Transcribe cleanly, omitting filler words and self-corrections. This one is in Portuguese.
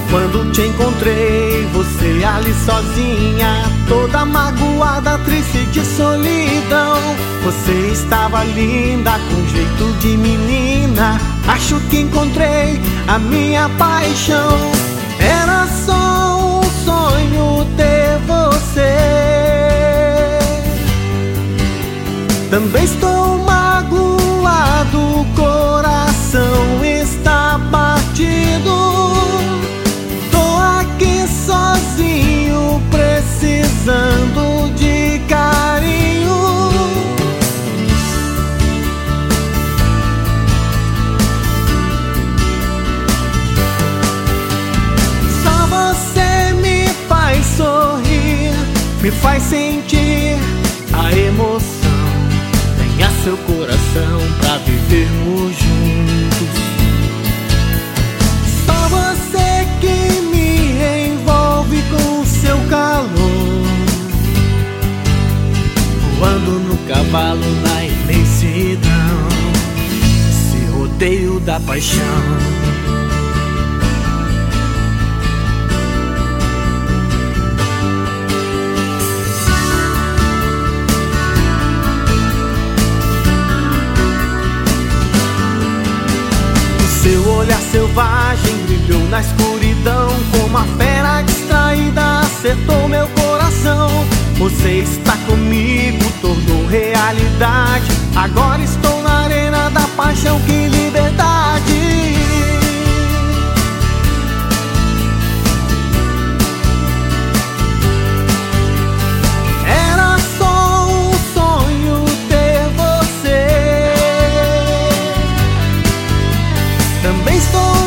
Quando te encontrei, você ali sozinha, toda magoada, triste de solidão. Você estava linda, com jeito de menina. Acho que encontrei a minha paixão. Era só um sonho ter você. Também estou magoado, o coração está partido. Tô aqui sozinho, precisando de carinho. Só você me faz sorrir, me faz sentir a emoção. Tenha seu coração pra vivermos juntos. Só você que me envolve com seu calor, voando no cavalo na imensidão, esse rodeio da paixão. Seu olhar selvagem brilhou na escuridão, como a fera distraída acertou meu coração. Você está comigo, tornou realidade. Agora estou na arena da paixão, que liberdade. Era só um sonho ter você. Também estou